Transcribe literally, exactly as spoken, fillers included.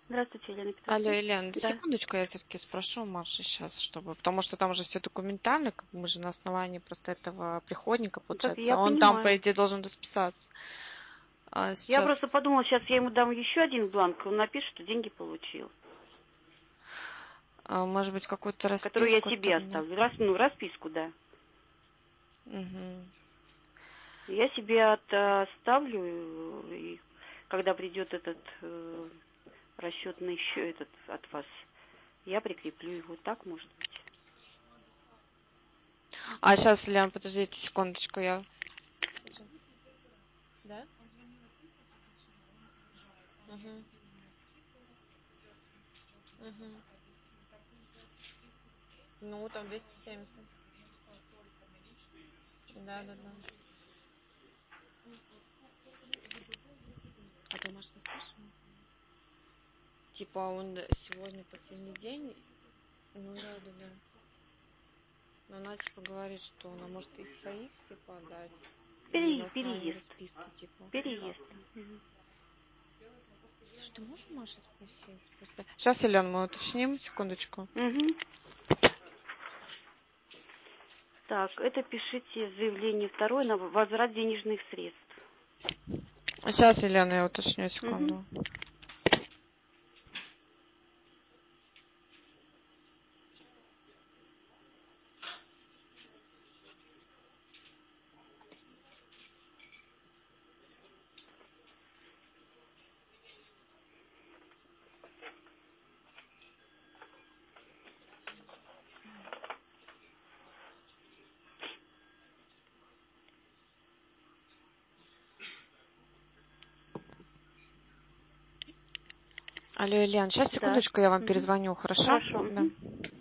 Здравствуйте, Елена Алло, Петровна. Елена, Да. секундочку, я все-таки спрошу у Маши сейчас, чтобы, потому что там уже все документально, как мы же на основании просто этого приходника, Ну, так я получается, он там, по понимаю. идее, должен расписаться. А Я просто сейчас, подумала, сейчас я ему дам еще один бланк, он напишет, что деньги получил. а, может быть, какую-то Которую я расписку себе там. оставлю. Рас, ну, расписку, да. Угу. Я себе от, оставлю, и когда придет этот э, расчетный счет этот от вас, я прикреплю его. Так, может быть. А сейчас, Лен, подождите секундочку, я... Да? Угу. Угу. Ну, там двести семьдесят. Да, да, да. А ты, Маша, не спрашивала? Типа он сегодня последний день. Ну да, да, да. Но она типа говорит, что она может из своих типа отдать. И на Пере, основании переезд. расписки типа. Переезд. Мгм. Слушай, ты можешь у Маши спросить? Просто... Сейчас, Елена, мы уточним, секундочку. Мгм. Так, это пишите заявление второе на возврат денежных средств. Сейчас, Елена, я уточню, Мгм. секунду. Алло, Елена, сейчас, Да. секундочку, я вам Мгм. перезвоню, хорошо? Хорошо. Да. Мгм.